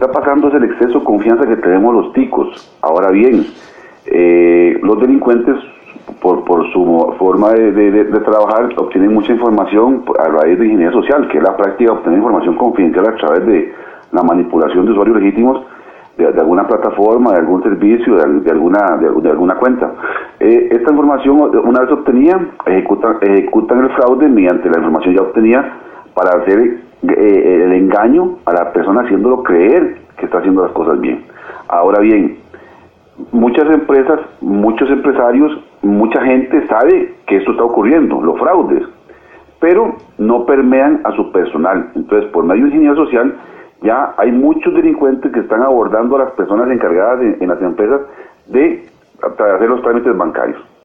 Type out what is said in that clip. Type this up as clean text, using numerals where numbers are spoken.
está pasando es el exceso de confianza que tenemos los ticos. Ahora bien, los delincuentes, por su forma de trabajar, obtienen mucha información a raíz de ingeniería social, que es la práctica de obtener información confidencial a través de la manipulación de usuarios legítimos de alguna plataforma, de algún servicio, de alguna cuenta. Esta información, una vez obtenida, ejecutan el fraude mediante la información ya obtenida para hacer el engaño a la persona, haciéndolo creer que está haciendo las cosas bien. Ahora bien, muchas empresas, muchos empresarios, mucha gente sabe que esto está ocurriendo, los fraudes, pero no permean a su personal. Entonces, por medio de ingeniería social, ya hay muchos delincuentes que están abordando a las personas encargadas en las empresas de hacer los trámites bancarios.